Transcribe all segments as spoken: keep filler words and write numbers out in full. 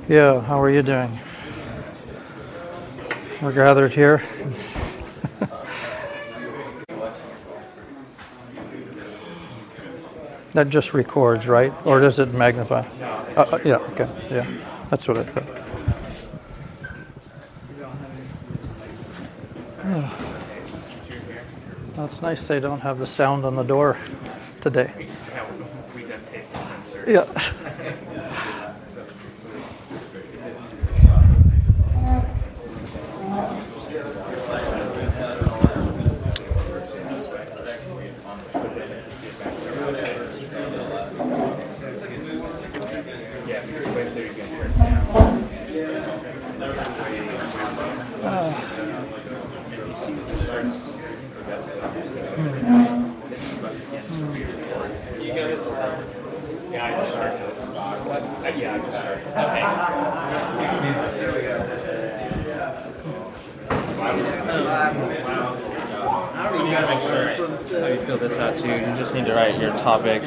Yeah, how are you doing? We're gathered here. That just records, right? Or does it magnify? Uh, uh, yeah, okay. Yeah, that's what I thought. Oh. Well, it's nice they don't have the sound on the door today. Yeah. How you fill this out too? You just need to write your topic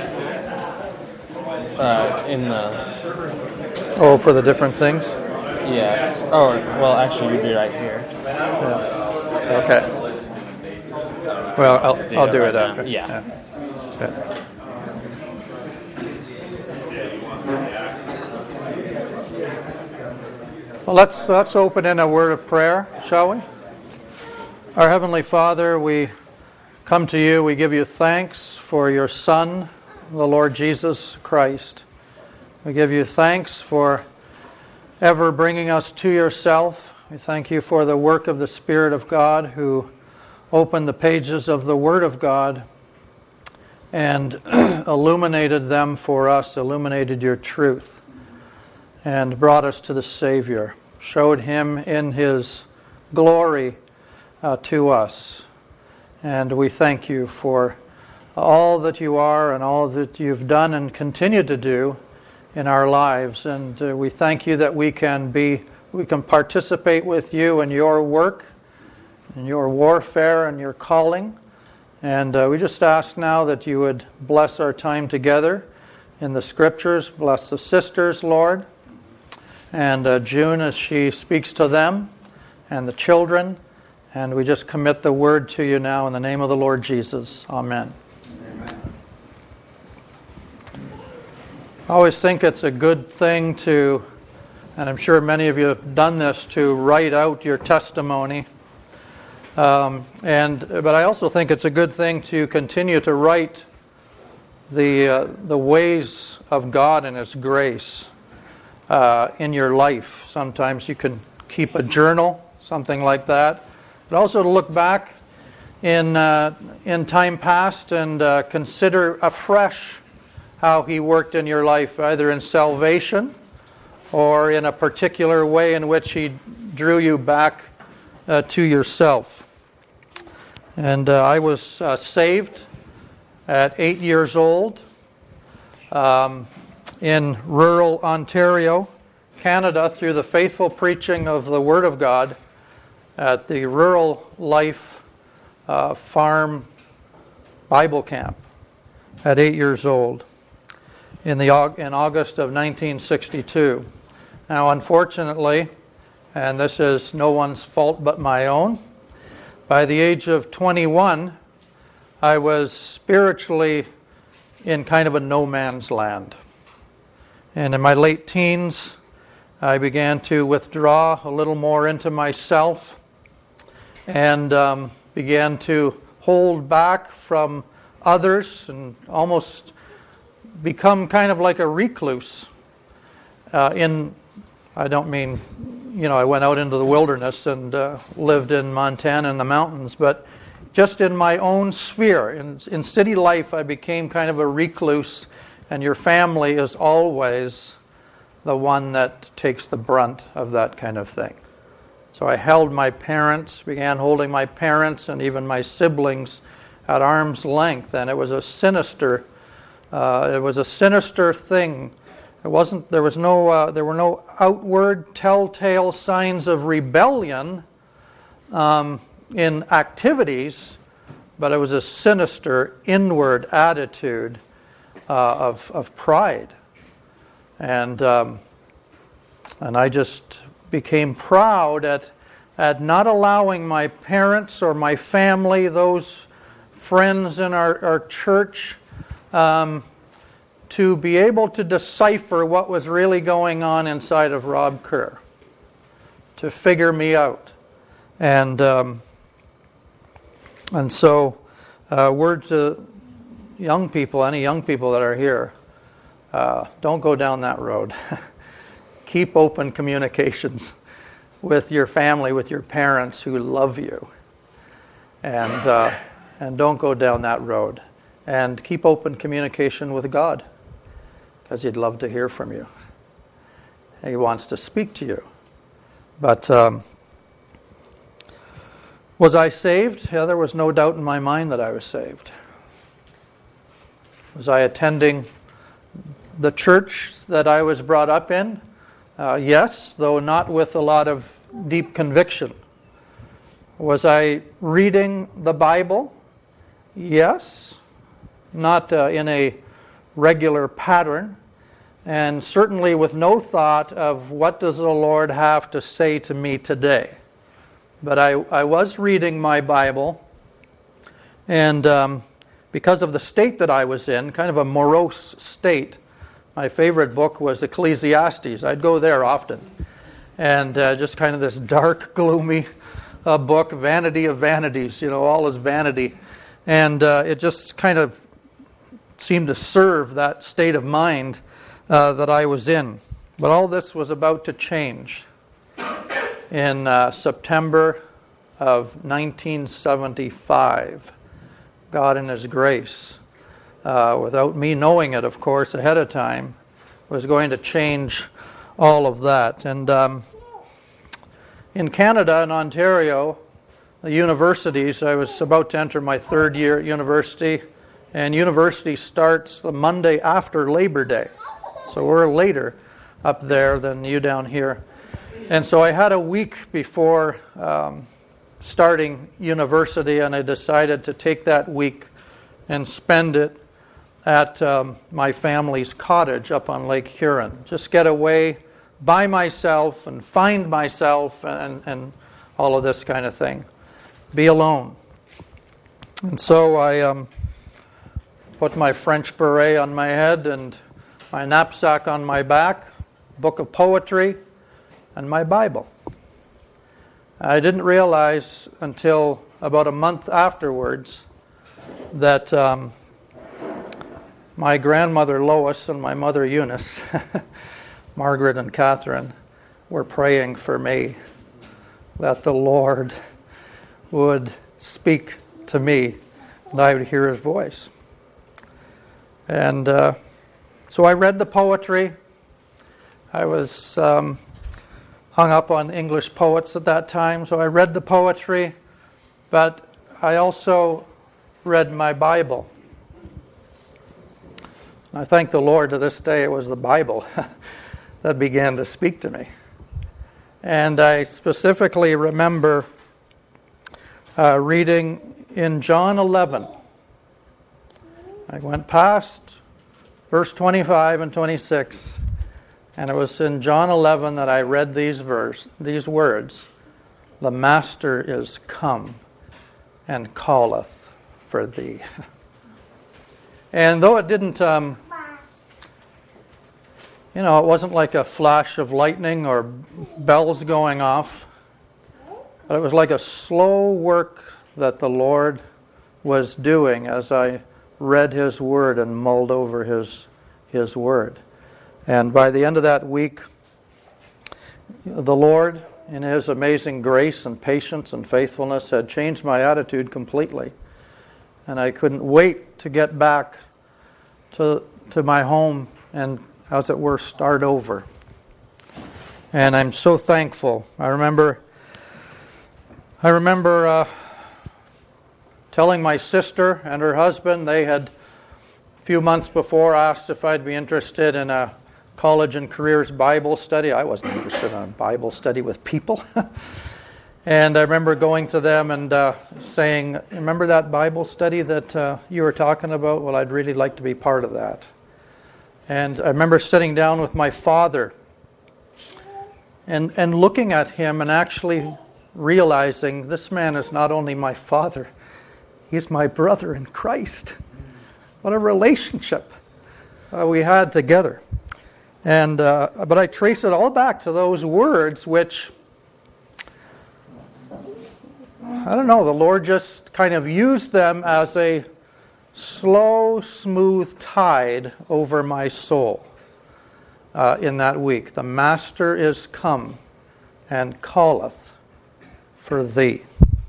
uh, in the. Oh, for the different things? Yeah. Oh, well, actually, you'd be right here. Yeah. Okay. Well, I'll do I'll do it after. Yeah. yeah. Okay. Well, let's let's open in a word of prayer, shall we? Our Heavenly Father, we come to you, we give you thanks for your Son, the Lord Jesus Christ. We give you thanks for ever bringing us to yourself. We thank you for the work of the Spirit of God who opened the pages of the Word of God and illuminated them for us, illuminated your truth, and brought us to the Savior, showed Him in His glory uh, to us. And we thank you for all that you are and all that you've done and continue to do in our lives. And uh, we thank you that we can be, we can participate with you in your work, in your warfare and your calling. And uh, we just ask now that you would bless our time together in the Scriptures. Bless the sisters, Lord. And uh, June as she speaks to them and the children. And we just commit the word to you now in the name of the Lord Jesus. Amen. Amen. I always think it's a good thing to, and I'm sure many of you have done this, to write out your testimony. Um, and but I also think it's a good thing to continue to write the uh, the ways of God and His grace uh, in your life. Sometimes you can keep a journal, something like that. But also to look back in uh, in time past and uh, consider afresh how He worked in your life, either in salvation or in a particular way in which He drew you back uh, to yourself. And uh, I was uh, saved at eight years old um, in rural Ontario, Canada, through the faithful preaching of the Word of God at the Rural Life uh, Farm Bible Camp at eight years old in the in August of nineteen sixty-two. Now, unfortunately, and this is no one's fault but my own, by the age of twenty-one, I was spiritually in kind of a no man's land. And in my late teens, I began to withdraw a little more into myself and um, began to hold back from others and almost become kind of like a recluse. Uh, in, I don't mean, you know, I went out into the wilderness and uh, lived in Montana in the mountains, but just in my own sphere. In, in city life, I became kind of a recluse, and your family is always the one that takes the brunt of that kind of thing. So I held my parents, began holding my parents and even my siblings at arm's length, and it was a sinister, uh, it was a sinister thing. It wasn't. There was no. Uh, there were no outward telltale signs of rebellion um, in activities, but it was a sinister inward attitude uh, of of pride, and um, And I just became proud at, at not allowing my parents or my family, those friends in our, our church, um, to be able to decipher what was really going on inside of Rob Kerr, to figure me out. And um, and so, uh, word to young people, any young people that are here, uh, don't go down that road. Keep open communications with your family, with your parents who love you. And, uh, and don't go down that road. And keep open communication with God, because He'd love to hear from you. He wants to speak to you. But um, was I saved? Yeah, there was no doubt in my mind that I was saved. Was I attending the church that I was brought up in? Uh, yes, though not with a lot of deep conviction. Was I reading the Bible? Yes, not uh, in a regular pattern, and certainly with no thought of what does the Lord have to say to me today. But I, I was reading my Bible, and um, because of the state that I was in, kind of a morose state, my favorite book was Ecclesiastes. I'd go there often. And uh, just kind of this dark, gloomy uh, book, vanity of vanities, you know, all is vanity. And uh, it just kind of seemed to serve that state of mind uh, that I was in. But all this was about to change in uh, September of nineteen seventy-five. God in His grace, uh, without me knowing it, of course, ahead of time, was going to change all of that. And um, in Canada, in Ontario, the universities, I was about to enter my third year at university, and university starts the Monday after Labor Day. So we're later up there than you down here. And so I had a week before um, starting university, and I decided to take that week and spend it at um, my family's cottage up on Lake Huron. Just get away by myself and find myself and, and all of this kind of thing. Be alone. And so I um, put my French beret on my head and my knapsack on my back, book of poetry, and my Bible. I didn't realize until about a month afterwards that um, my grandmother Lois and my mother Eunice, Margaret and Catherine, were praying for me that the Lord would speak to me and I would hear His voice. And uh, so I read the poetry. I was um, hung up on English poets at that time, so I read the poetry, but I also read my Bible. I thank the Lord to this day it was the Bible that began to speak to me. And I specifically remember uh, reading in John eleven. I went past verse twenty-five and twenty-six, and it was in John eleven that I read these verse, these words, "The Master is come and calleth for thee." And though it didn't, um, you know, it wasn't like a flash of lightning or bells going off, but it was like a slow work that the Lord was doing as I read His Word and mulled over His His Word. And by the end of that week, the Lord, in His amazing grace and patience and faithfulness, had changed my attitude completely. And I couldn't wait to get back to to my home and, as it were, start over. And I'm so thankful. I remember, I remember uh, telling my sister and her husband, they had a few months before asked if I'd be interested in a college and careers Bible study. I wasn't interested in a Bible study with people. And I remember going to them and uh, saying, "Remember that Bible study that uh, you were talking about? Well, I'd really like to be part of that." And I remember sitting down with my father and, and looking at him and actually realizing this man is not only my father, he's my brother in Christ. What a relationship uh, we had together. And uh, but I trace it all back to those words which, I don't know, the Lord just kind of used them as a slow, smooth tide over my soul uh, in that week. The Master is come and calleth for thee.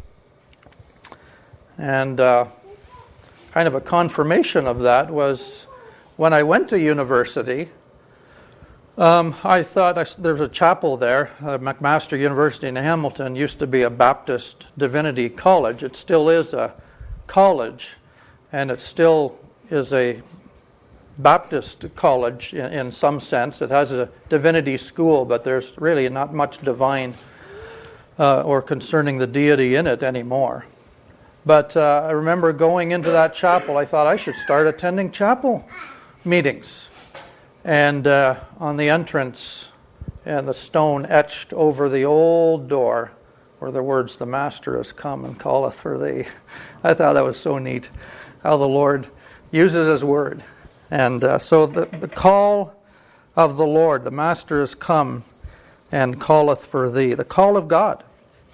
And uh, kind of a confirmation of that was when I went to university. Um, I thought I, there's a chapel there. Uh, McMaster University in Hamilton used to be a Baptist divinity college. It still is a college, and it still is a Baptist college in, in some sense. It has a divinity school, but there's really not much divine uh, or concerning the deity in it anymore. But uh, I remember going into that chapel, I thought I should start attending chapel meetings. And uh, on the entrance, and the stone etched over the old door were the words, "The Master has come and calleth for thee." I thought that was so neat, how the Lord uses His word. And uh, so the, the call of the Lord, the Master has come and calleth for thee. The call of God.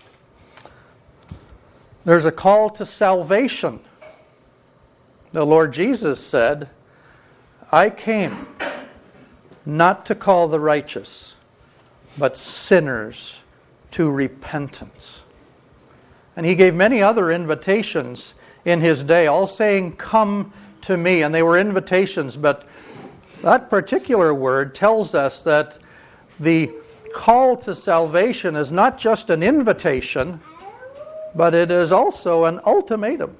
There's a call to salvation. The Lord Jesus said, "I came not to call the righteous, but sinners to repentance." And He gave many other invitations in His day, all saying, "Come to me." And they were invitations, but that particular word tells us that the call to salvation is not just an invitation, but it is also an ultimatum.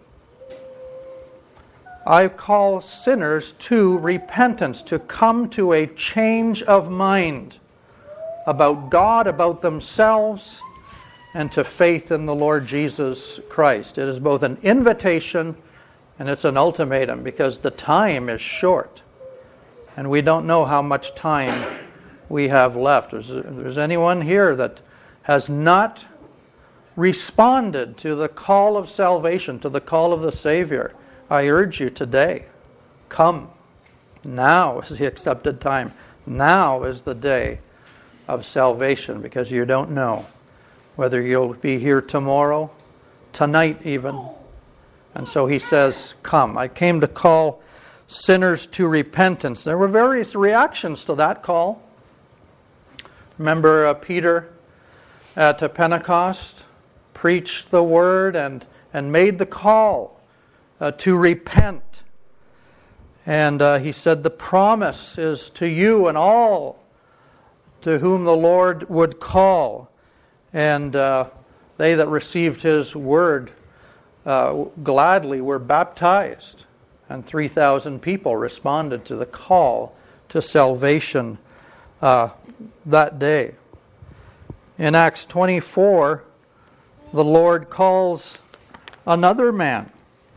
I call sinners to repentance, to come to a change of mind about God, about themselves, and to faith in the Lord Jesus Christ. It is both an invitation and it's an ultimatum, because the time is short. And we don't know how much time we have left. If there's anyone here that has not responded to the call of salvation, to the call of the Savior, I urge you today, come. Now is the accepted time. Now is the day of salvation, because you don't know whether you'll be here tomorrow, tonight even. And so He says, come. I came to call sinners to repentance. There were various reactions to that call. Remember uh, Peter at uh, Pentecost preached the word and, and made the call Uh, to repent. And uh, he said, the promise is to you and all to whom the Lord would call. And uh, they that received His word uh, gladly were baptized. And three thousand people responded to the call to salvation uh, that day. In Acts twenty-four, the Lord calls another man.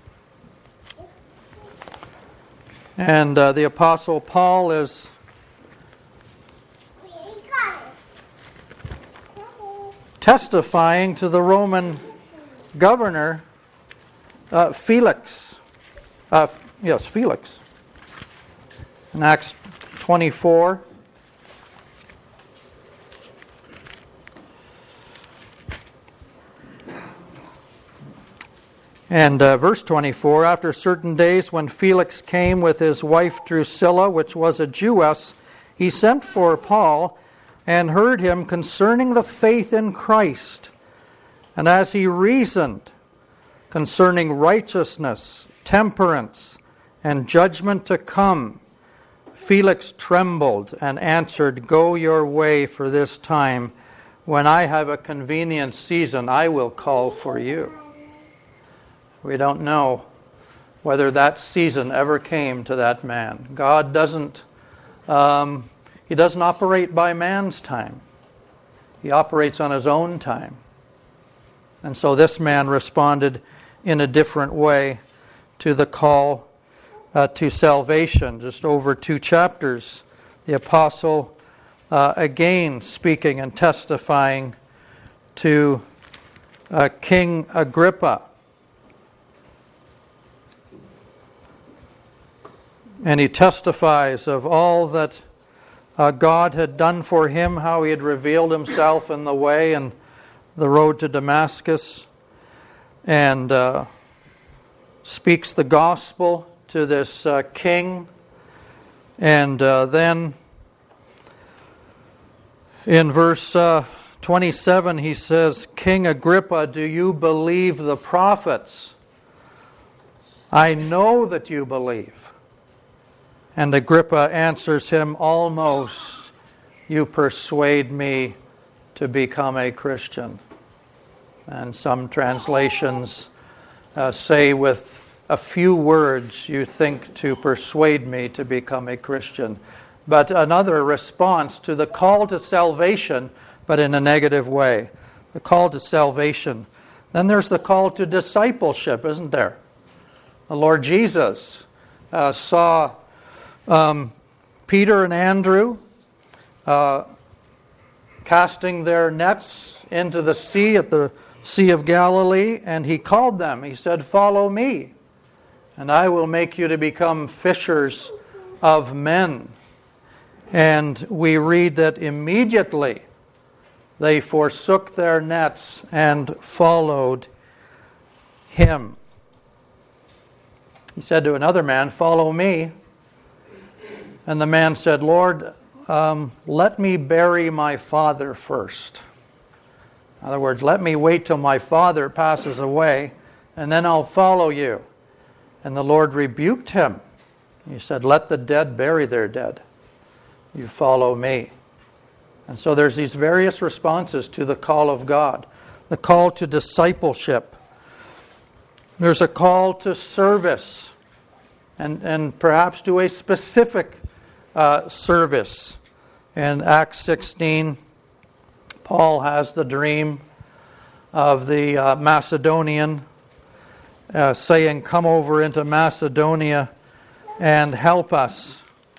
And uh, the Apostle Paul is testifying to the Roman governor, uh, Felix. Uh, yes, Felix. In Acts twenty-four. And uh, verse twenty-four, after certain days when Felix came with his wife Drusilla, which was a Jewess, he sent for Paul and heard him concerning the faith in Christ. And as he reasoned concerning righteousness, temperance, and judgment to come, Felix trembled and answered, "Go your way for this time. When I have a convenient season, I will call for you." We don't know whether that season ever came to that man. God doesn't, um, He doesn't operate by man's time. He operates on His own time. And so this man responded in a different way to the call uh, to salvation. Just over two chapters, the Apostle uh, again speaking and testifying to uh, King Agrippa. And he testifies of all that uh, God had done for him, how he had revealed himself in the way and the road to Damascus, and uh, speaks the gospel to this uh, king. And uh, then in verse uh, twenty-seven he says, King Agrippa, do you believe the prophets? I know that you believe. And Agrippa answers him, almost you persuade me to become a Christian. And some translations uh, say with a few words, you think to persuade me to become a Christian. But another response to the call to salvation, but in a negative way. The call to salvation. Then there's the call to discipleship, isn't there? The Lord Jesus uh, saw um, Peter and Andrew uh, casting their nets into the sea at the Sea of Galilee, and he called them. He said, follow me, and I will make you to become fishers of men. And we read that immediately they forsook their nets and followed him. He said to another man, follow me. And the man said, Lord, um, let me bury my father first. In other words, let me wait till my father passes away, and then I'll follow you. And the Lord rebuked him. He said, let the dead bury their dead. You follow me. And so there's these various responses to the call of God. The call to discipleship. There's a call to service. And, and perhaps to a specific uh, service. In Acts sixteen, Paul has the dream of the uh, Macedonian uh, saying, come over into Macedonia and help us.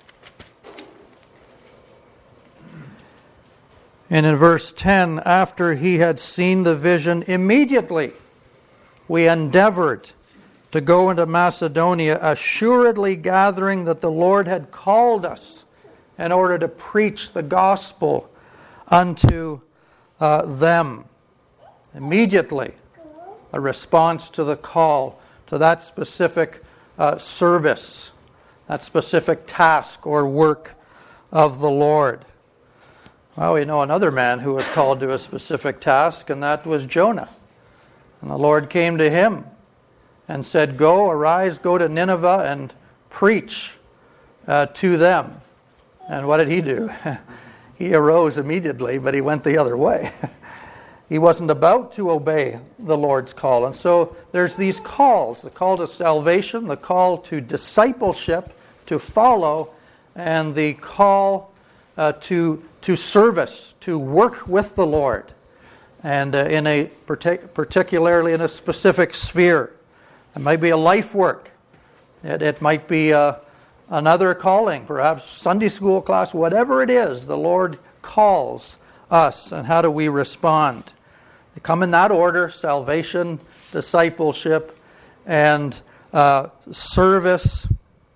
And in verse ten, after he had seen the vision, immediately we endeavored to go into Macedonia, assuredly gathering that the Lord had called us in order to preach the gospel unto uh, them. Immediately, a response to the call, to that specific uh, service, that specific task or work of the Lord. Well, we know another man who was called to a specific task, and that was Jonah. And the Lord came to him and said, go, arise, go to Nineveh and preach uh, to them. And what did he do? He arose immediately, but he went the other way. He wasn't about to obey the Lord's call. And so there's these calls, the call to salvation, the call to discipleship, to follow, and the call uh, to to service, to work with the Lord, and uh, in a partic- particularly in a specific sphere. It might be a life work. It, it might be uh, another calling, perhaps Sunday school class, whatever it is, the Lord calls us, and how do we respond? They come in that order: salvation, discipleship, and uh, service.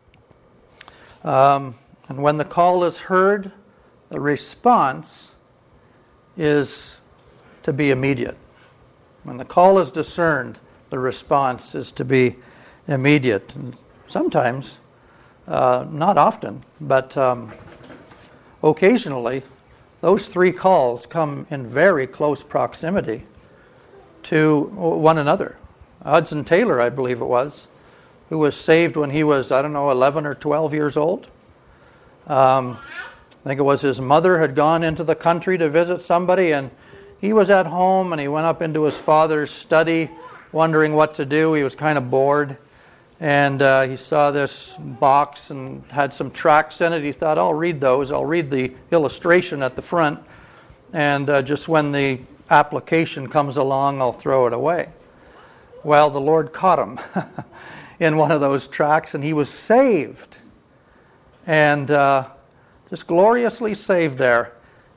Um, and when the call is heard, the response is to be immediate. When the call is discerned, the response is to be immediate. And sometimes, uh, not often, but um, occasionally, those three calls come in very close proximity to one another. Hudson Taylor, I believe it was, who was saved when he was, I don't know, eleven or twelve years old. Um, I think it was his mother had gone into the country to visit somebody, and he was at home, and he went up into his father's study wondering what to do. He was kind of bored, and uh, he saw this box and had some tracts in it. He thought, I'll read those. I'll read the illustration at the front, and uh, just when the application comes along, I'll throw it away. Well, the Lord caught him in one of those tracts, and he was saved. And uh, just gloriously saved there.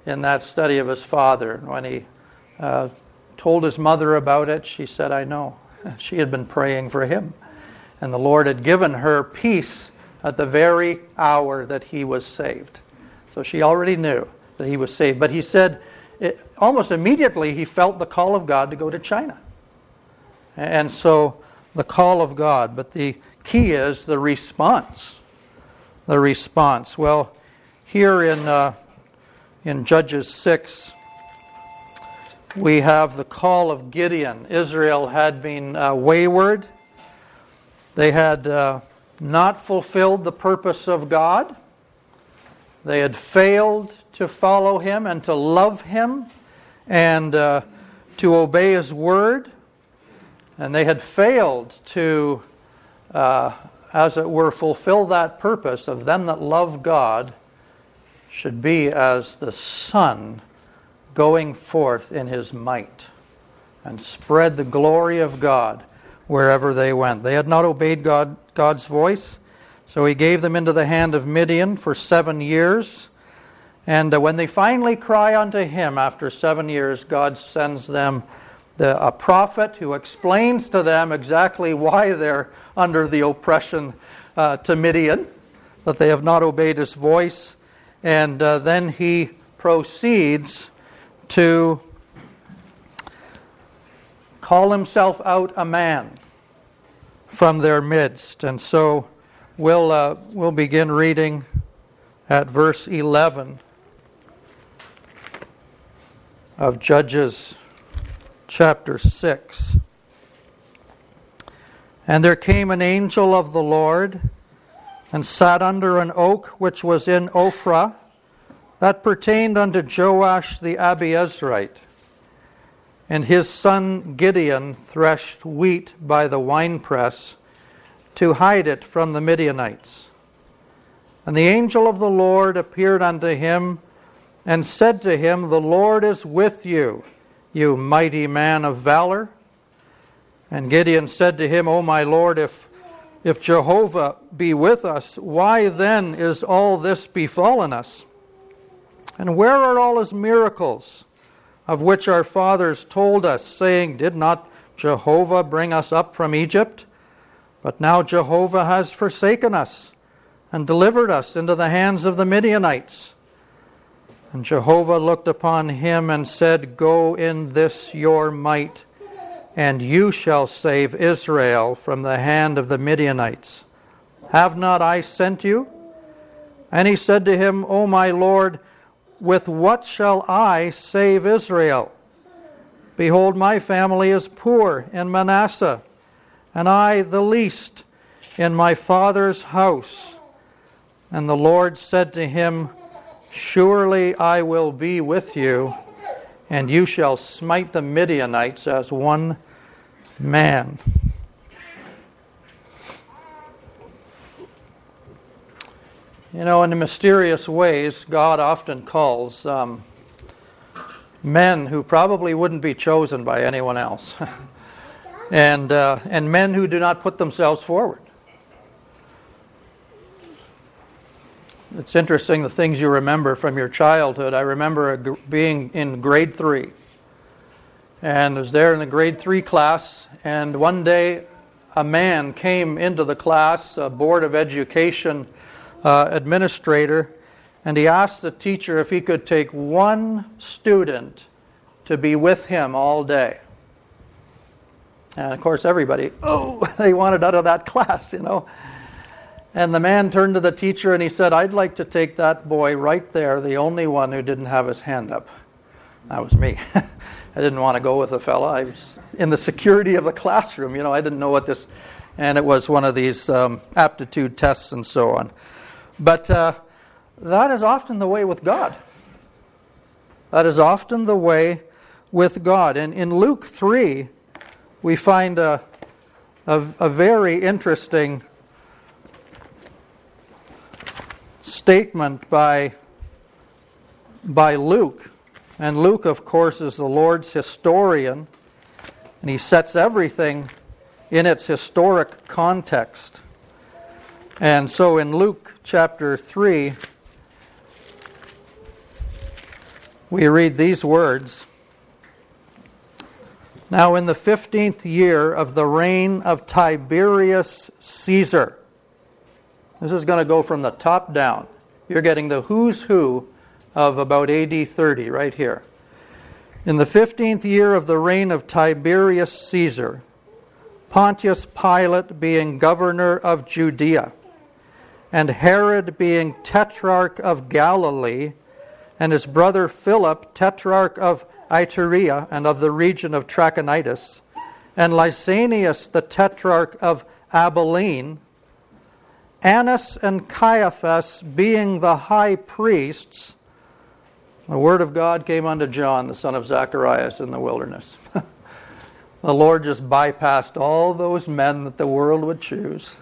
in that study of his father. When he uh, told his mother about it, she said, I know. She had been praying for him. And the Lord had given her peace at the very hour that he was saved. So she already knew that he was saved. But he said, it, almost immediately, he felt the call of God to go to China. And so, the call of God. But the key is the response. The response. Well, here in uh, in Judges six, we have the call of Gideon. Israel had been uh, wayward. They had uh, not fulfilled the purpose of God. They had failed to follow Him and to love Him and uh, to obey His word. And they had failed to, uh, as it were, fulfill that purpose of them that love God should be as the sun going forth in His might and spread the glory of God wherever they went. They had not obeyed God, God's voice, so He gave them into the hand of Midian for seven years. And uh, when they finally cry unto Him after seven years, God sends them the, a prophet who explains to them exactly why they're under the oppression uh, to Midian, that they have not obeyed His voice. And uh, then He proceeds to call Himself out a man from their midst. And so we'll uh, we'll begin reading at verse eleven of Judges chapter six. And there came an angel of the Lord, and sat under an oak which was in Ophrah, that pertained unto Joash the Abiezrite. And his son Gideon threshed wheat by the winepress to hide it from the Midianites. And the angel of the Lord appeared unto him, and said to him, The Lord is with you, you mighty man of valor. And Gideon said to him, O my Lord, if If Jehovah be with us, why then is all this befallen us? And where are all His miracles, of which our fathers told us, saying, Did not Jehovah bring us up from Egypt? But now Jehovah has forsaken us, and delivered us into the hands of the Midianites. And Jehovah looked upon him, and said, Go in this your might, and you shall save Israel from the hand of the Midianites. Have not I sent you? And he said to him, O my Lord, with what shall I save Israel? Behold, my family is poor in Manasseh, and I the least in my father's house. And the Lord said to him, Surely I will be with you, and you shall smite the Midianites as one man. You know, in mysterious ways, God often calls um, men who probably wouldn't be chosen by anyone else, and uh, and men who do not put themselves forward. It's interesting the things you remember from your childhood. I remember being in grade three, and I was there in the grade three class, and one day a man came into the class, a Board of Education uh, administrator, and he asked the teacher if he could take one student to be with him all day. And of course everybody, oh, they wanted out of that class, you know. And the man turned to the teacher and he said, I'd like to take that boy right there, the only one who didn't have his hand up. That was me. I didn't want to go with the fella. I was in the security of the classroom. You know, I didn't know what this... And it was one of these um, aptitude tests and so on. But uh, that is often the way with God. That is often the way with God. And in Luke three, we find a, a, a very interesting statement by, by Luke. And Luke, of course, is the Lord's historian, and he sets everything in its historic context. And so in Luke chapter three, we read these words. Now in the fifteenth year of the reign of Tiberius Caesar. This is going to go from the top down. You're getting the who's who of about A D thirty right here. In the fifteenth year of the reign of Tiberius Caesar, Pontius Pilate being governor of Judea, and Herod being tetrarch of Galilee, and his brother Philip, tetrarch of Iturea and of the region of Trachonitis, and Lysanias the tetrarch of Abilene, Annas and Caiaphas being the high priests, the word of God came unto John, the son of Zacharias, in the wilderness. The Lord just bypassed all those men that the world would choose.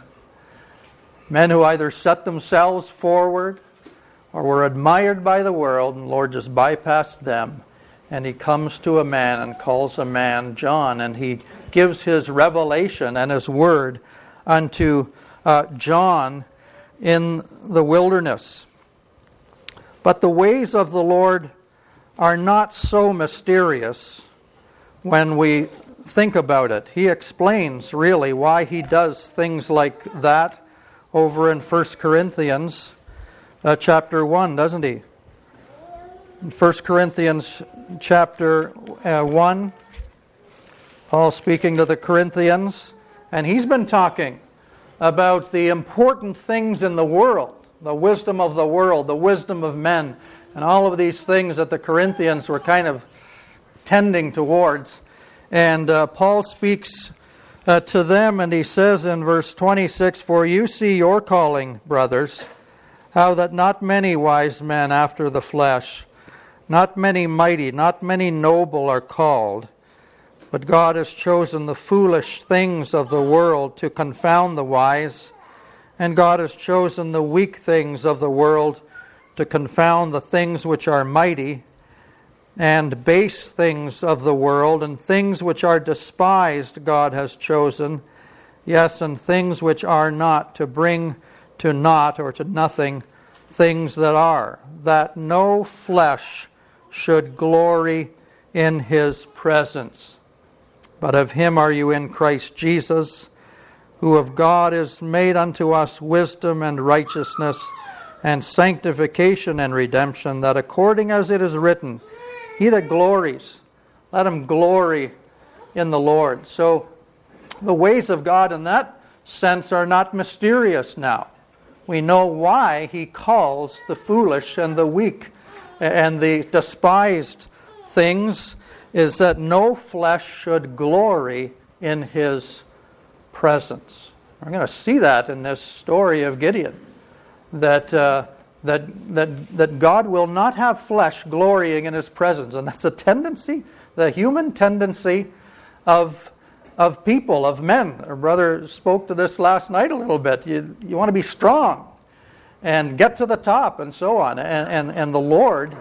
Men who either set themselves forward or were admired by the world, and the Lord just bypassed them. And he comes to a man and calls a man John, and he gives his revelation and his word unto uh, John in the wilderness. But the ways of the Lord are not so mysterious when we think about it. He explains really why he does things like that over in First Corinthians uh, chapter one, doesn't he? In First Corinthians chapter uh, one, Paul speaking to the Corinthians, and he's been talking about the important things in the world, the wisdom of the world, the wisdom of men, and all of these things that the Corinthians were kind of tending towards. And uh, Paul speaks uh, to them, and he says in verse twenty-six, "For you see your calling, brothers, how that not many wise men after the flesh, not many mighty, not many noble are called, but God has chosen the foolish things of the world to confound the wise, and God has chosen the weak things of the world to confound the things which are mighty, and base things of the world, and things which are despised God has chosen, yes, and things which are not, to bring to naught or to nothing things that are, that no flesh should glory in his presence. But of him are you in Christ Jesus, who of God is made unto us wisdom and righteousness and sanctification and redemption, that according as it is written, he that glories, let him glory in the Lord." So the ways of God in that sense are not mysterious now. We know why he calls the foolish and the weak and the despised things, is that no flesh should glory in his presence. We're going to see that in this story of Gideon, that uh, that that that God will not have flesh glorying in his presence, and that's a tendency, the human tendency of of people, of men. Our brother spoke to this last night a little bit. You you want to be strong and get to the top and so on, and and, and the Lord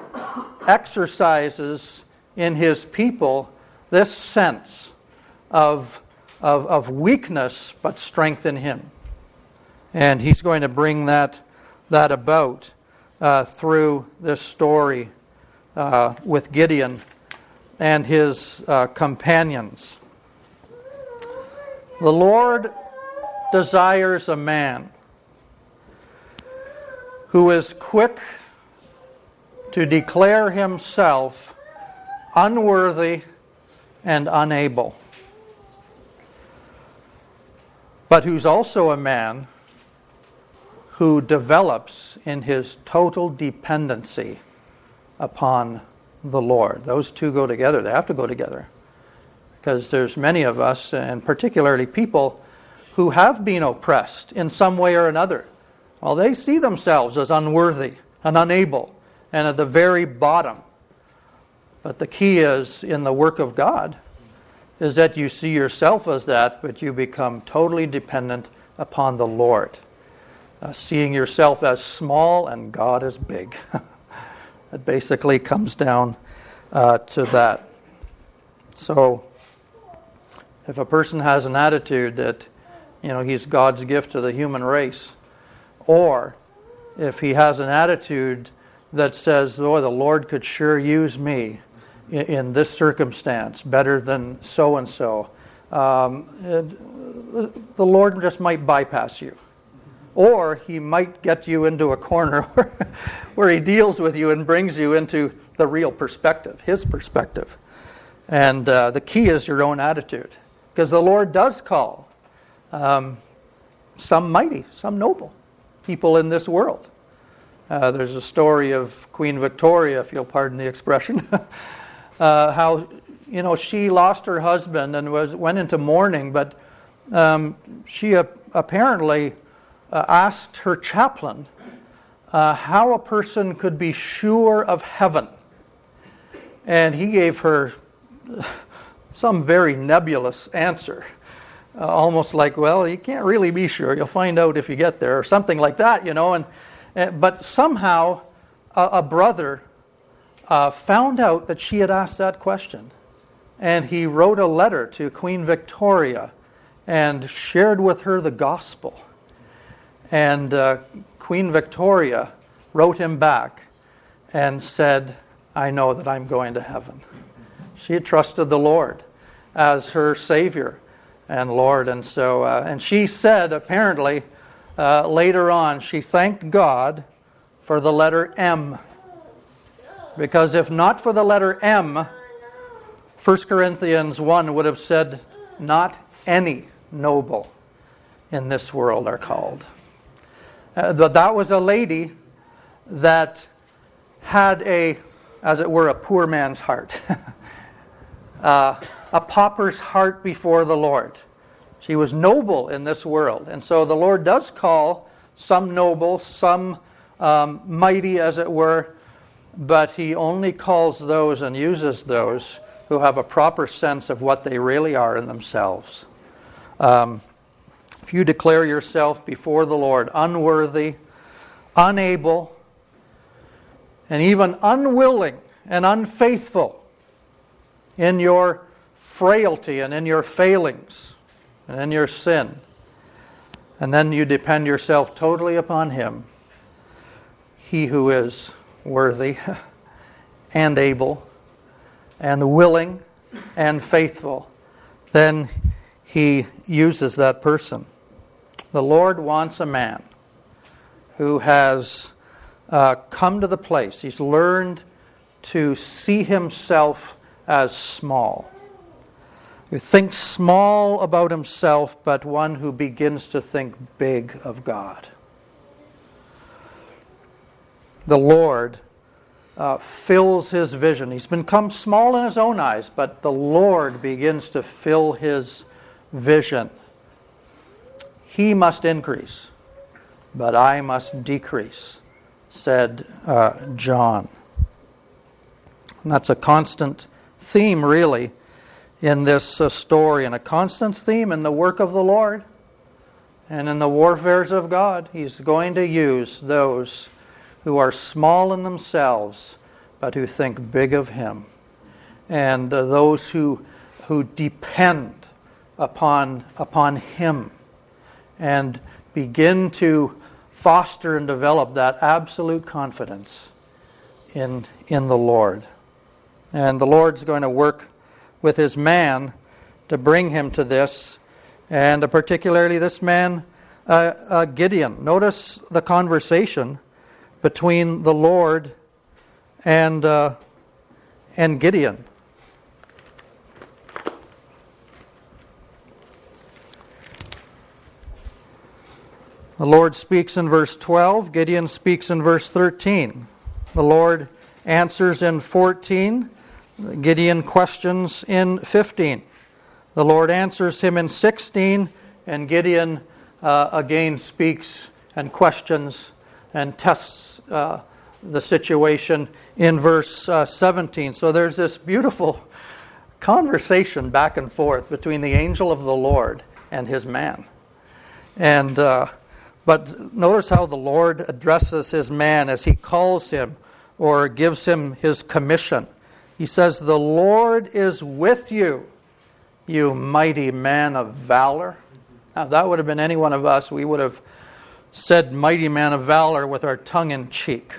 exercises in his people this sense of, of, of weakness but strength in him. And he's going to bring that, that about uh, through this story uh, with Gideon and his uh, companions. The Lord desires a man who is quick to declare himself unworthy and unable, but who's also a man who develops in his total dependency upon the Lord. Those two go together. They have to go together, because there's many of us, and particularly people, who have been oppressed in some way or another. Well, they see themselves as unworthy and unable and at the very bottom. But the key is, in the work of God, is that you see yourself as that, but you become totally dependent upon the Lord. Uh, seeing yourself as small and God as big. It basically comes down uh, to that. So, if a person has an attitude that, you know, he's God's gift to the human race, or if he has an attitude that says, oh, the Lord could sure use me in, in this circumstance better than so-and-so, um, the Lord just might bypass you. Or He might get you into a corner where, where He deals with you and brings you into the real perspective, His perspective. And uh, the key is your own attitude. Because the Lord does call um, some mighty, some noble people in this world. Uh, there's a story of Queen Victoria, if you'll pardon the expression, uh, how you know she lost her husband and was went into mourning, but um, she uh, apparently uh, asked her chaplain uh, how a person could be sure of heaven, and he gave her some very nebulous answer, uh, almost like, well, you can't really be sure. You'll find out if you get there, or something like that, you know, and. But somehow a, a brother uh, found out that she had asked that question. And he wrote a letter to Queen Victoria and shared with her the gospel. And uh, Queen Victoria wrote him back and said, I know that I'm going to heaven. She had trusted the Lord as her Savior and Lord. And so, uh, and she said, apparently, Uh, later on, she thanked God for the letter M. Because if not for the letter M, First Corinthians one would have said, not any noble in this world are called. Uh, but that was a lady that had a, as it were, a poor man's heart. uh, a pauper's heart before the Lord. She was noble in this world. And so the Lord does call some noble, some um, mighty, as it were, but He only calls those and uses those who have a proper sense of what they really are in themselves. Um, if you declare yourself before the Lord unworthy, unable, and even unwilling and unfaithful in your frailty and in your failings, and in your sin, and then you depend yourself totally upon Him, He who is worthy and able and willing and faithful, then He uses that person. The Lord wants a man who has uh, come to the place, he's learned to see himself as small, who thinks small about himself, but one who begins to think big of God. The Lord uh, fills his vision. He's become small in his own eyes, but the Lord begins to fill his vision. He must increase, but I must decrease, said uh, John. And that's a constant theme, really, in this uh, story, and a constant theme in the work of the Lord and in the warfares of God. He's going to use those who are small in themselves, but who think big of Him, and uh, those who who depend upon upon Him, and begin to foster and develop that absolute confidence in in the Lord. And the Lord's going to work with His man to bring him to this, and particularly this man, uh, uh, Gideon. Notice the conversation between the Lord and uh, and Gideon. The Lord speaks in verse twelve. Gideon speaks in verse thirteen. The Lord answers in fourteen. Gideon questions in fifteen. The Lord answers him in sixteen, and Gideon uh, again speaks and questions and tests uh, the situation in verse uh, seventeen. So there's this beautiful conversation back and forth between the angel of the Lord and his man. And uh, but notice how the Lord addresses his man as he calls him or gives him his commission. He says, "The Lord is with you, you mighty man of valor." Now, if that would have been any one of us, we would have said mighty man of valor with our tongue in cheek.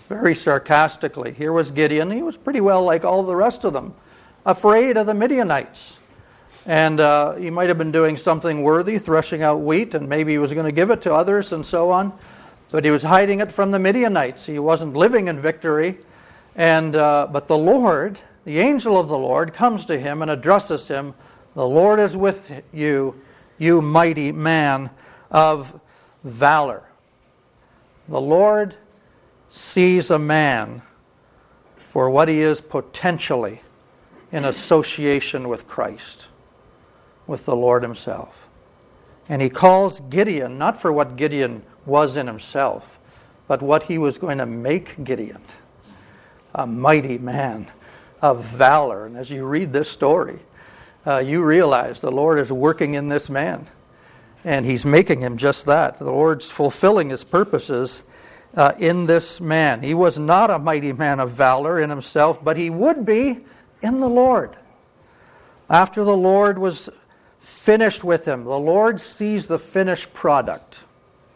very sarcastically. Here was Gideon. He was pretty well like all the rest of them, afraid of the Midianites. And uh, he might have been doing something worthy, threshing out wheat, and maybe he was going to give it to others and so on. But he was hiding it from the Midianites. He wasn't living in victory. And uh, but the Lord, the angel of the Lord, comes to him and addresses him. The Lord is with you, you mighty man of valor. The Lord sees a man for what he is potentially in association with Christ, with the Lord himself. And he calls Gideon, not for what Gideon was in himself, but what he was going to make Gideon, a mighty man of valor. And as you read this story, uh, you realize the Lord is working in this man, and he's making him just that. The Lord's fulfilling his purposes uh, in this man. He was not a mighty man of valor in himself, but he would be in the Lord. After the Lord was finished with him, the Lord sees the finished product.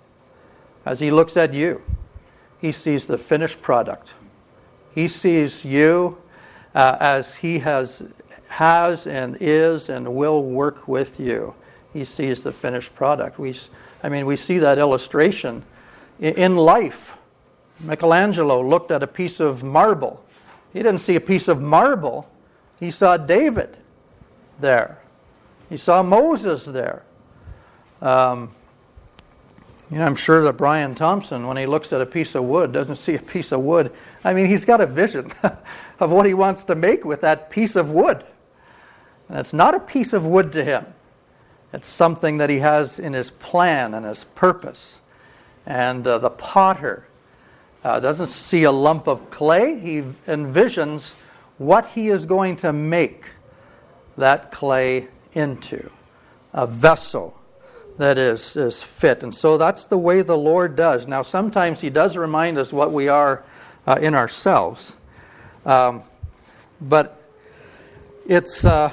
As he looks at you, he sees the finished product. He sees you uh, as he has, has and is and will work with you. He sees the finished product. We, I mean, we see that illustration in life. Michelangelo looked at a piece of marble. He didn't see a piece of marble. He saw David there. He saw Moses there. Um, you know, I'm sure that Brian Thompson, when he looks at a piece of wood, doesn't see a piece of wood. I mean, he's got a vision of what he wants to make with that piece of wood. And it's not a piece of wood to him. It's something that he has in his plan and his purpose. And uh, the potter uh, doesn't see a lump of clay. He envisions what he is going to make that clay into, a vessel that is, is fit. And so that's the way the Lord does. Now, sometimes he does remind us what we are uh, in ourselves. Um, but it's uh,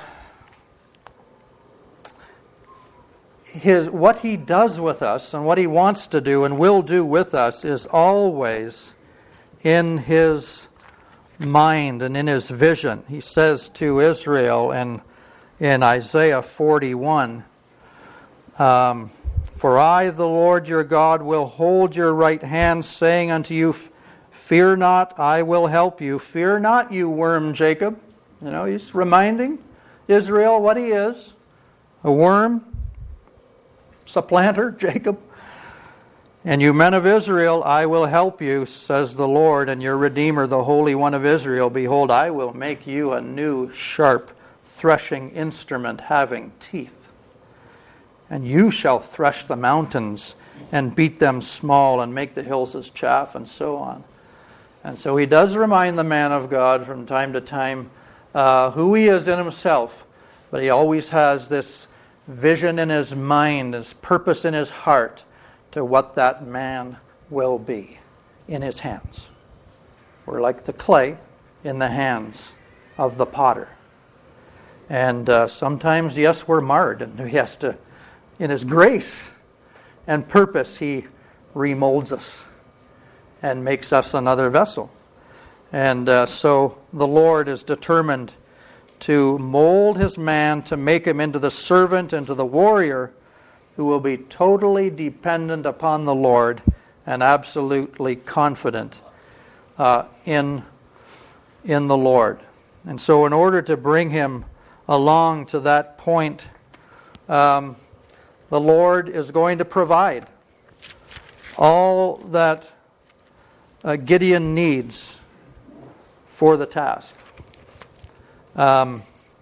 his what he does with us and what he wants to do and will do with us is always in his mind and in his vision. He says to Israel in, in Isaiah forty-one, um, For I, the Lord your God, will hold your right hand, saying unto you, Fear not, I will help you. Fear not, you worm Jacob. You know, he's reminding Israel what he is. A worm, supplanter, Jacob. And you men of Israel, I will help you, says the Lord, and your Redeemer, the Holy One of Israel. Behold, I will make you a new sharp threshing instrument having teeth. And you shall thresh the mountains and beat them small and make the hills as chaff, and so on. And so he does remind the man of God from time to time uh, who he is in himself, but he always has this vision in his mind, his purpose in his heart to what that man will be in his hands. We're like the clay in the hands of the potter. And uh, sometimes, yes, we're marred, and he has to, in his grace and purpose, he remolds us and makes us another vessel. And uh, so the Lord is determined to mold his man, to make him into the servant and to the warrior who will be totally dependent upon the Lord and absolutely confident uh, in, in the Lord. And so in order to bring him along to that point, um, the Lord is going to provide all that uh, Gideon needs for the task. Um,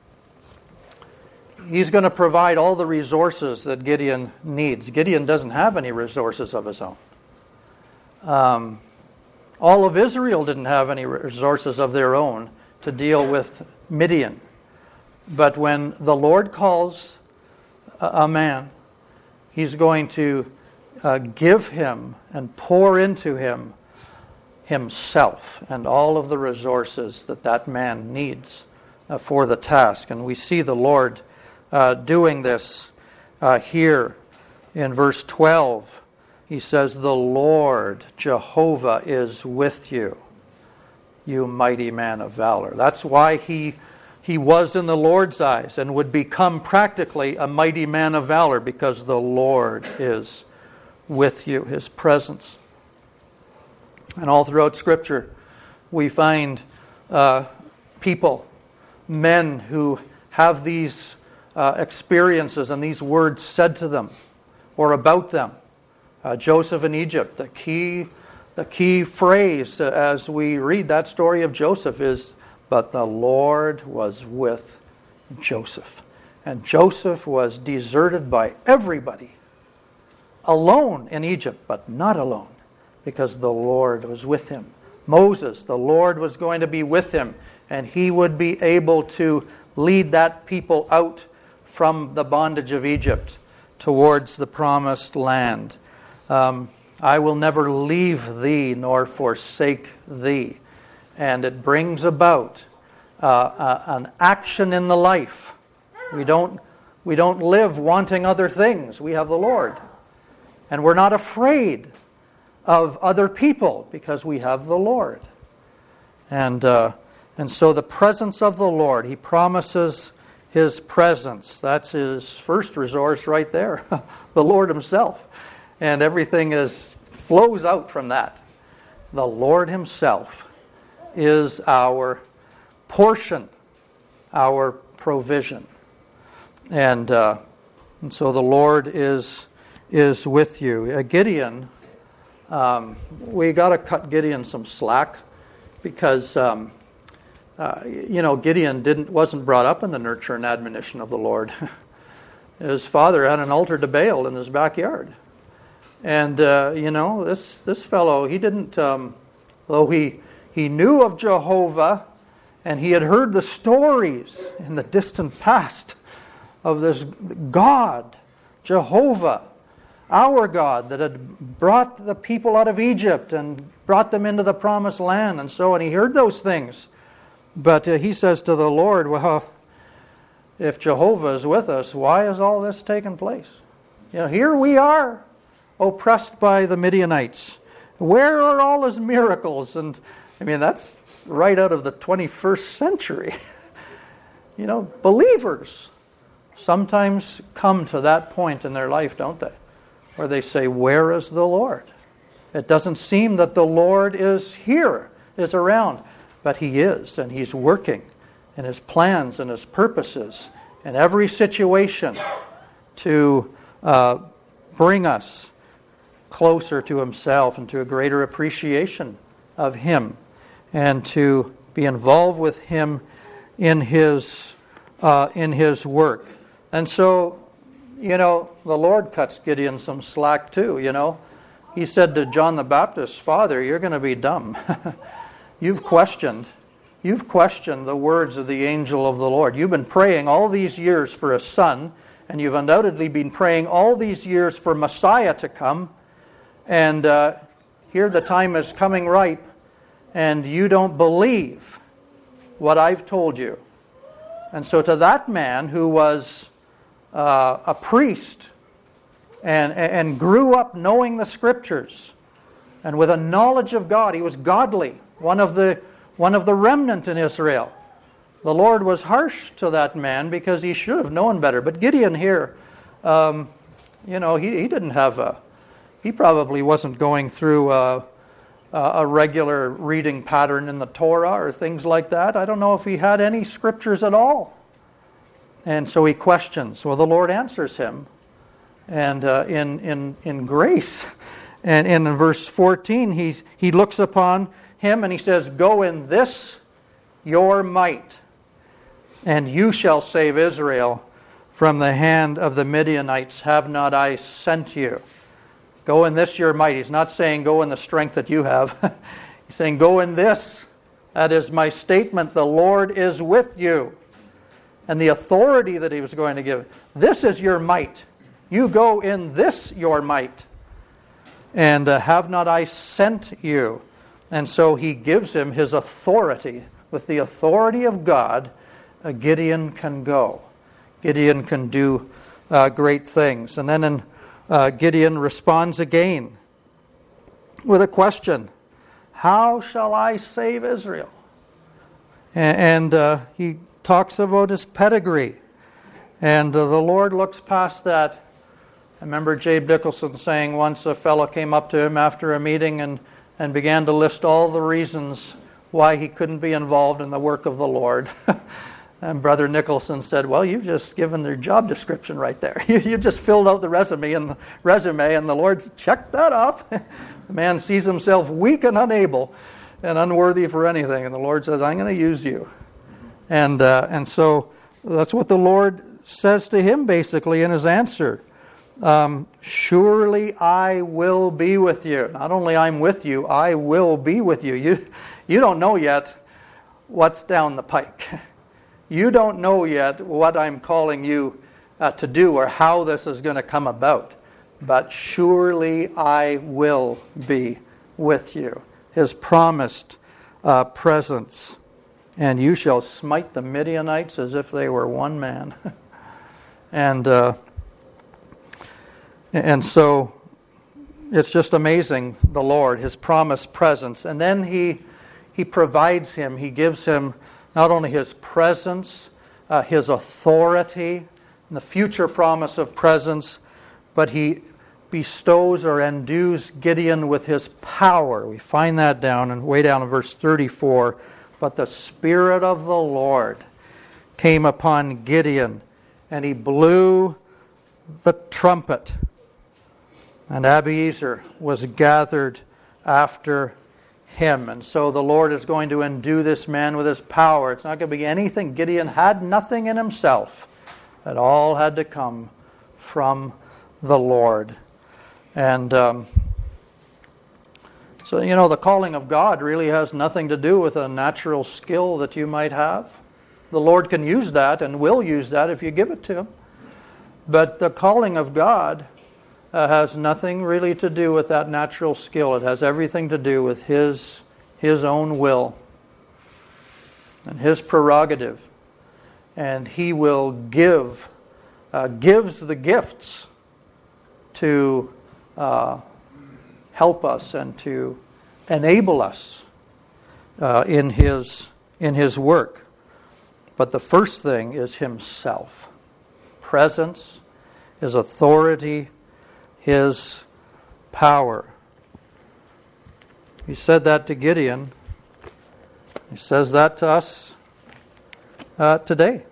he's going to provide all the resources that Gideon needs. Gideon doesn't have any resources of his own. Um, all of Israel didn't have any resources of their own to deal with Midian. But when the Lord calls a, a man, he's going to uh, give him and pour into him himself and all of the resources that that man needs uh, for the task. And we see the Lord uh, doing this uh, here in verse twelve. he says, "The Lord, Jehovah, is with you, you mighty man of valor." That's why he he was in the Lord's eyes and would become practically a mighty man of valor, because the Lord is with you, his presence. And all throughout Scripture, we find uh, people, men who have these uh, experiences and these words said to them or about them. Uh, Joseph in Egypt, the key, the key phrase uh, as we read that story of Joseph is, "But the Lord was with Joseph." And Joseph was deserted by everybody, alone in Egypt, but not alone, because the Lord was with him. Moses, the Lord was going to be with him, and he would be able to lead that people out from the bondage of Egypt towards the promised land. Um, "I will never leave thee nor forsake thee." And it brings about uh, uh, an action in the life. We don't, we don't live wanting other things. We have the Lord. And we're not afraid of other people because we have the Lord. And uh, and so the presence of the Lord, he promises his presence. That's his first resource right there, the Lord himself. And everything is flows out from that. The Lord himself is our portion, our provision. And, uh, and so the Lord is is with you. Uh, Gideon, um, we got to cut Gideon some slack, because um, uh, you know Gideon didn't wasn't brought up in the nurture and admonition of the Lord. His father had an altar to Baal in his backyard, and uh, you know this this fellow he didn't. Um, though he he knew of Jehovah, and he had heard the stories in the distant past of this God, Jehovah, our God, that had brought the people out of Egypt and brought them into the promised land, and so on. He heard those things. But uh, he says to the Lord, well, if Jehovah is with us, why has all this taken place? You know, here we are, oppressed by the Midianites. Where are all his miracles? And I mean, that's right out of the twenty-first century. You know, believers sometimes come to that point in their life, don't they? Where they say, where is the Lord? It doesn't seem that the Lord is here, is around. But he is, and he's working in his plans and his purposes in every situation to uh, bring us closer to himself and to a greater appreciation of him, and to be involved with him in his uh, in his work. And so, you know, the Lord cuts Gideon some slack too, you know. He said to John the Baptist, Father, you're going to be dumb. You've questioned. You've questioned the words of the angel of the Lord. You've been praying all these years for a son, and you've undoubtedly been praying all these years for Messiah to come. And uh, here the time is coming ripe, and you don't believe what I've told you. And so to that man who was uh, a priest and, and grew up knowing the Scriptures and with a knowledge of God, he was godly, one of the one of the remnant in Israel. The Lord was harsh to that man because he should have known better. But Gideon here, um, you know, he, he didn't have a, he probably wasn't going through a, a regular reading pattern in the Torah or things like that. I don't know if he had any scriptures at all. And so he questions. Well, the Lord answers him, and uh, in in in grace. And, and in verse fourteen, he's, he looks upon him and he says, go in this your might, and you shall save Israel from the hand of the Midianites. Have not I sent you? Go in this your might. He's not saying go in the strength that you have. He's saying go in this. That is my statement. The Lord is with you. And the authority that he was going to give. This is your might. You go in this your might. And uh, have not I sent you? And so he gives him his authority. With the authority of God, uh, Gideon can go. Gideon can do uh, great things. And then in, uh, Gideon responds again with a question. How shall I save Israel? And, and uh, he talks about his pedigree. And uh, the Lord looks past that. I remember Jabe Dickelson saying once a fellow came up to him after a meeting and, and began to list all the reasons why he couldn't be involved in the work of the Lord. And Brother Nicholson said, well, you've just given their job description right there. You, you just filled out the resume and the resume, and the Lord's checked that off. The man sees himself weak and unable and unworthy for anything. And the Lord says, I'm going to use you. And uh, and so that's what the Lord says to him basically in his answer. Um, Surely I will be with you. Not only I'm with you, I will be with you. You, you don't know yet what's down the pike. You don't know yet what I'm calling you uh, to do or how this is going to come about. But surely I will be with you. His promised uh, presence. And you shall smite the Midianites as if they were one man. and uh, and so it's just amazing, the Lord, His promised presence. And then He He provides him. He gives him not only His presence, uh, His authority, and the future promise of presence, but He bestows or endues Gideon with His power. We find that down and way down in verse thirty-four. But the Spirit of the Lord came upon Gideon, and he blew the trumpet, and Abiezer was gathered after him. And so the Lord is going to endue this man with His power. It's not going to be anything. Gideon had nothing in himself. It all had to come from the Lord. And um, so, you know, the calling of God really has nothing to do with a natural skill that you might have. The Lord can use that and will use that if you give it to Him. But the calling of God uh, has nothing really to do with that natural skill. It has everything to do with His, His own will and His prerogative. And He will give, uh, gives the gifts to uh, help us and to enable us uh, in His in His work. But the first thing is Himself. Presence, His authority, His power. He said that to Gideon. He says that to us uh, today.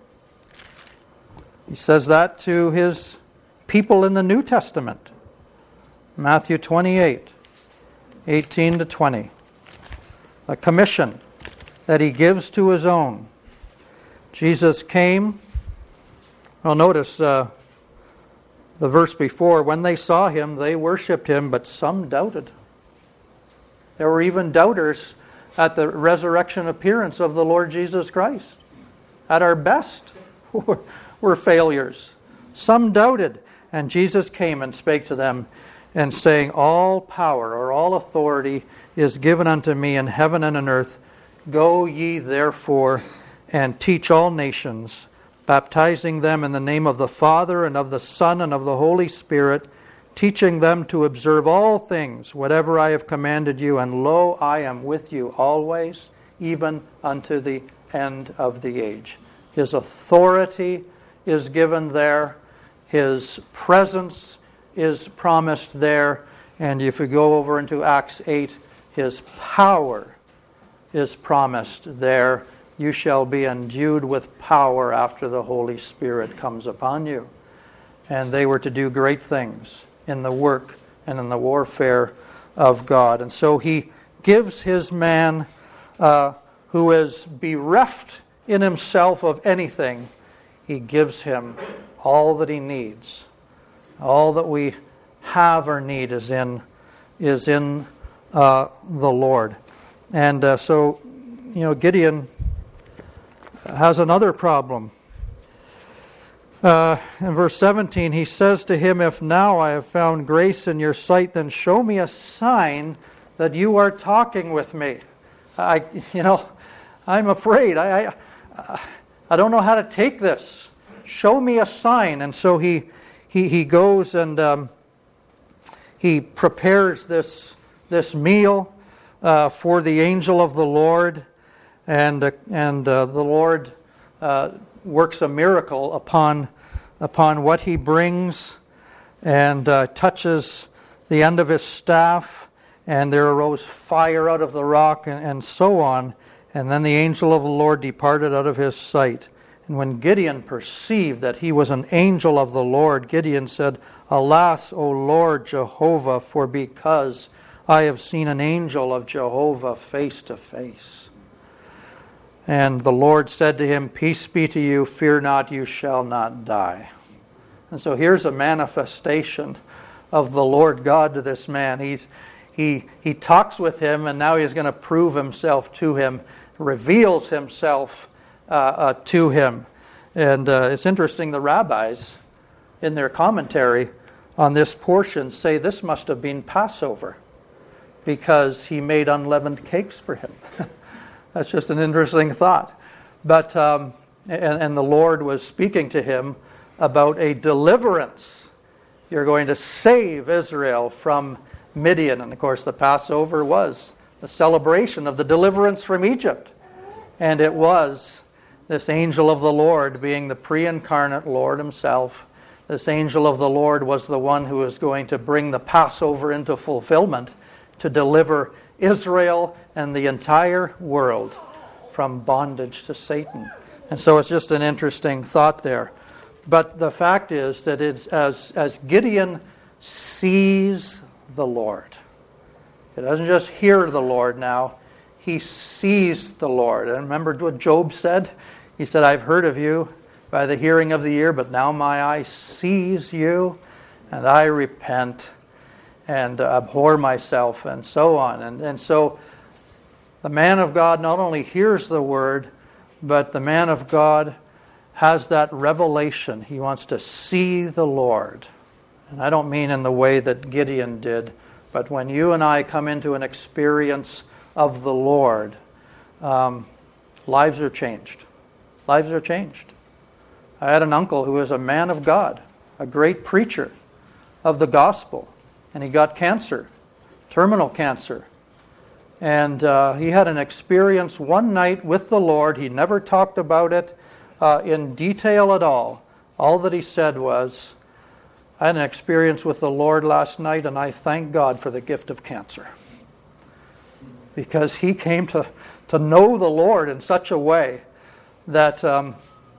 He says that to His people in the New Testament. Matthew twenty-eight, eighteen to twenty. A commission that He gives to His own. Jesus came. Well, notice uh, the verse before. When they saw Him, they worshipped Him, but some doubted. There were even doubters at the resurrection appearance of the Lord Jesus Christ. At our best, we're failures. Some doubted. And Jesus came and spake to them, and saying, all power or all authority is given unto me in heaven and on earth. Go ye therefore and teach all nations, baptizing them in the name of the Father and of the Son and of the Holy Spirit, teaching them to observe all things, whatever I have commanded you. And lo, I am with you always, even unto the end of the age. His authority is given there. His presence is promised there. And if we go over into Acts eight, His power is promised there. You shall be endued with power after the Holy Spirit comes upon you. And they were to do great things in the work and in the warfare of God. And so He gives His man uh, who is bereft in himself of anything, He gives him all that he needs. All that we have or need is in is in uh, the Lord. And uh, so, you know, Gideon has another problem. Uh, in verse seventeen, he says to him, if now I have found grace in your sight, then show me a sign that you are talking with me. I, you know, I'm afraid. I, I, I don't know how to take this. Show me a sign. And so he he, he goes and um, he prepares this this meal uh, for the angel of the Lord, and uh, and uh, the Lord uh, works a miracle upon upon what he brings, and uh, touches the end of his staff, and there arose fire out of the rock, and, and so on. And then the angel of the Lord departed out of his sight. And when Gideon perceived that he was an angel of the Lord, Gideon said, Alas, O Lord Jehovah, for because I have seen an angel of Jehovah face to face. And the Lord said to him, Peace be to you, fear not, you shall not die. And so here's a manifestation of the Lord God to this man. He's, he, he talks with him, and now he's going to prove himself to him, reveals himself uh, uh, to him. And uh, it's interesting, the rabbis, in their commentary on this portion, say this must have been Passover, because he made unleavened cakes for him. That's just an interesting thought. But um, and, and the Lord was speaking to him about a deliverance. You're going to save Israel from Midian. And of course the Passover was the celebration of the deliverance from Egypt. And it was this angel of the Lord, being the pre-incarnate Lord himself. This angel of the Lord was the one who was going to bring the Passover into fulfillment, to deliver Israel and the entire world from bondage to Satan. And so it's just an interesting thought there. But the fact is that it's as, as Gideon sees the Lord, he doesn't just hear the Lord now, he sees the Lord. And remember what Job said? He said, I've heard of you by the hearing of the ear, but now my eye sees you, and I repent and abhor myself, and so on. And, and so the man of God not only hears the word, but the man of God has that revelation. He wants to see the Lord. And I don't mean in the way that Gideon did, but when you and I come into an experience of the Lord, um, lives are changed. Lives are changed. I had an uncle who was a man of God, a great preacher of the gospel, and he got cancer, terminal cancer. And uh, he had an experience one night with the Lord. He never talked about it uh, in detail at all. All that he said was, I had an experience with the Lord last night, and I thank God for the gift of cancer. Because he came to, to know the Lord in such a way that um,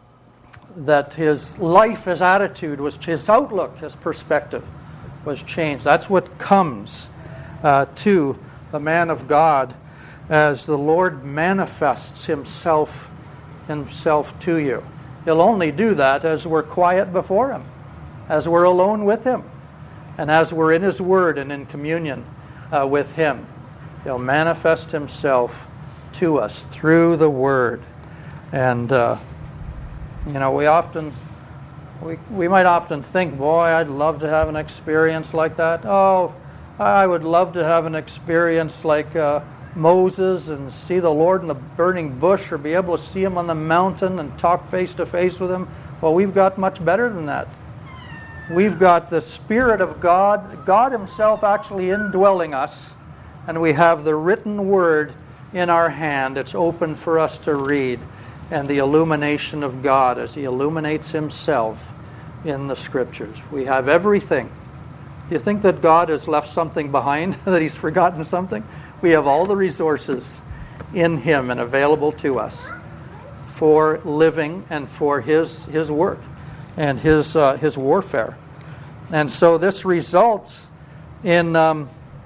that his life, his attitude, was his outlook, his perspective was changed. That's what comes uh, to the man of God as the Lord manifests himself himself to you. He'll only do that as we're quiet before him, as we're alone with him, and as we're in his word and in communion uh, with him. He'll manifest himself to us through the word. And uh, you know, we often we we might often think, boy, I'd love to have an experience like that. Oh, I would love to have an experience like uh, Moses and see the Lord in the burning bush, or be able to see him on the mountain and talk face to face with him. Well, we've got much better than that. We've got the Spirit of God, God himself actually indwelling us, and we have the written word in our hand. It's open for us to read, and the illumination of God as he illuminates himself in the Scriptures. We have everything. You think that God has left something behind, that he's forgotten something? We have all the resources in him and available to us for living and for his his work and his uh, his warfare. And so this results in um,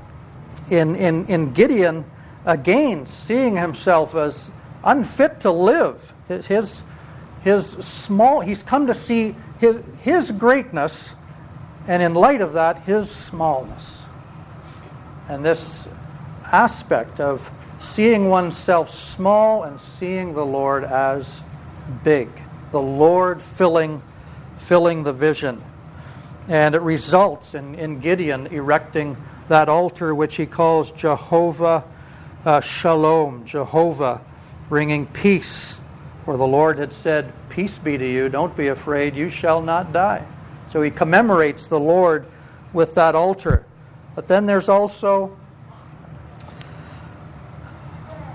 in in in Gideon again seeing himself as unfit to live. His his, his small. He's come to see his his greatness, and in light of that, his smallness. And this aspect of seeing oneself small and seeing the Lord as big, the Lord filling filling the vision. And it results in, in Gideon erecting that altar which he calls Jehovah uh, Shalom, Jehovah bringing peace, where the Lord had said, peace be to you, don't be afraid, you shall not die. So he commemorates the Lord with that altar. But then there's also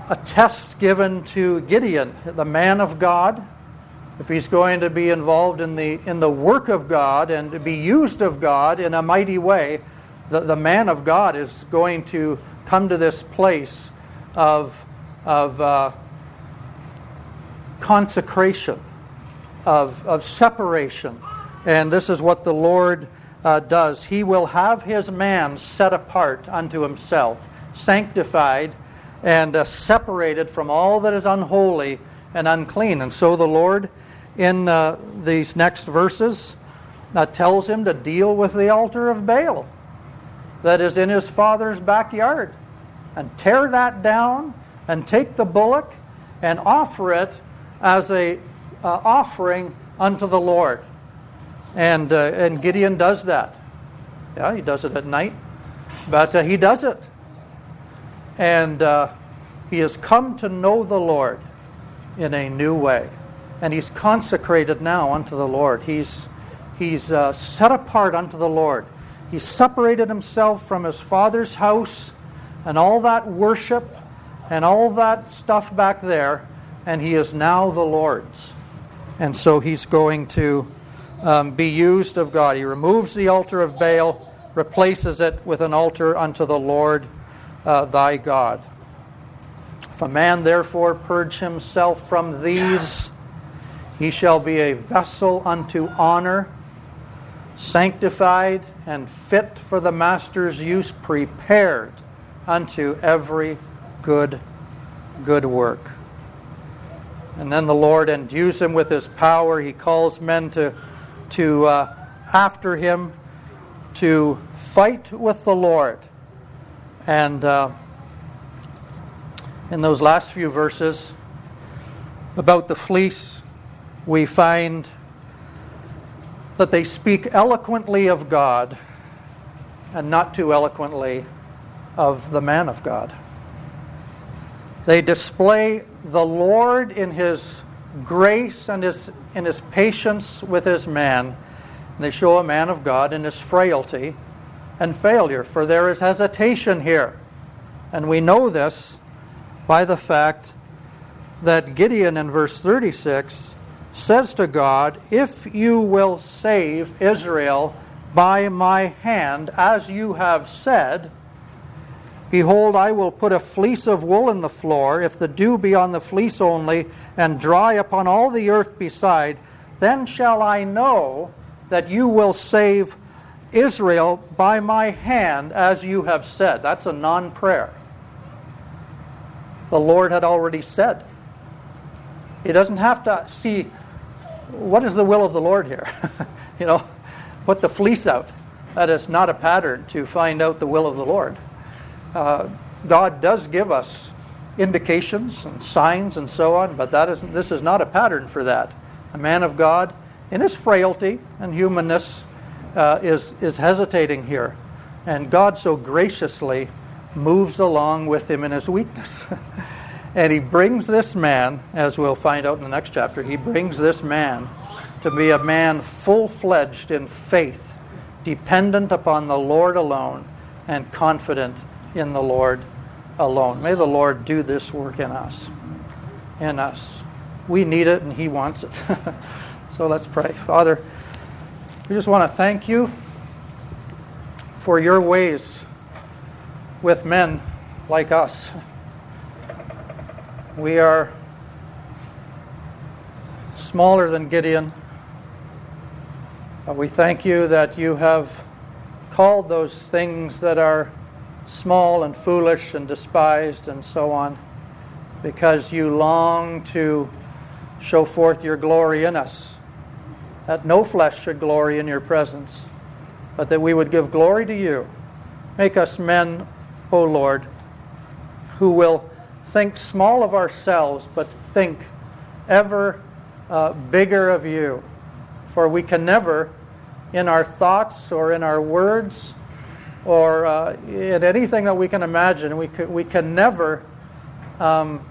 a test given to Gideon, the man of God. If he's going to be involved in the in the work of God and to be used of God in a mighty way, the, the man of God is going to come to this place of, of uh, consecration, of, of separation. And this is what the Lord uh, does. He will have his man set apart unto himself, sanctified, and uh, separated from all that is unholy and unclean. And so the Lord, in uh, these next verses, uh, tells him to deal with the altar of Baal that is in his father's backyard, and tear that down, and take the bullock and offer it as a uh, offering unto the Lord. And uh, and Gideon does that. Yeah, he does it at night, but uh, he does it. And uh, he has come to know the Lord in a new way. And he's consecrated now unto the Lord. He's, he's uh, set apart unto the Lord. He's separated himself from his father's house and all that worship and all that stuff back there, and he is now the Lord's. And so he's going to um, be used of God. He removes the altar of Baal, replaces it with an altar unto the Lord uh, thy God. If a man therefore purge himself from these, he shall be a vessel unto honor, sanctified and fit for the master's use, prepared unto every good, good work. And then the Lord endues him with his power. He calls men to, to uh, after him, to fight with the Lord. And uh, in those last few verses about the fleece, we find that they speak eloquently of God and not too eloquently of the man of God. They display the Lord in his grace and his, in his patience with his man. They show a man of God in his frailty and failure, for there is hesitation here. And we know this by the fact that Gideon in verse thirty-six says to God, "If you will save Israel by my hand, as you have said, behold, I will put a fleece of wool in the floor, if the dew be on the fleece only, and dry upon all the earth beside, then shall I know that you will save Israel by my hand, as you have said." That's a non-prayer. The Lord had already said. He doesn't have to see, what is the will of the Lord here? you know, put the fleece out. That is not a pattern to find out the will of the Lord. Uh, God does give us indications and signs and so on, but that isn't, this is not a pattern for that. A man of God, in his frailty and humanness, uh, is, is hesitating here. And God so graciously moves along with him in his weakness. And he brings this man, as we'll find out in the next chapter, he brings this man to be a man full-fledged in faith, dependent upon the Lord alone, and confident in the Lord alone. May the Lord do this work in us. In us. We need it and he wants it. So let's pray. Father, we just want to thank you for your ways with men like us. We are smaller than Gideon, but we thank you that you have called those things that are small and foolish and despised and so on, because you long to show forth your glory in us, that no flesh should glory in your presence, but that we would give glory to you. Make us men, O Lord, who will think small of ourselves, but think ever uh, bigger of you. For we can never, in our thoughts or in our words, or uh, in anything that we can imagine, we can, we can never um,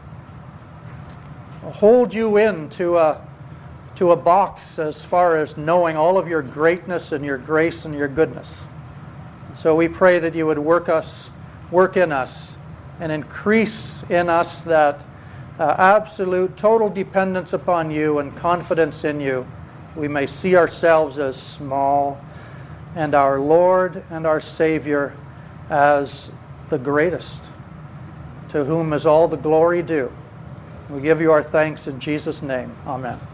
hold you into a, to a box as far as knowing all of your greatness and your grace and your goodness. So we pray that you would work us, work in us and increase in us that uh, absolute, total dependence upon you and confidence in you. We may see ourselves as small and our Lord and our Savior as the greatest, to whom is all the glory due. We give you our thanks in Jesus' name. Amen.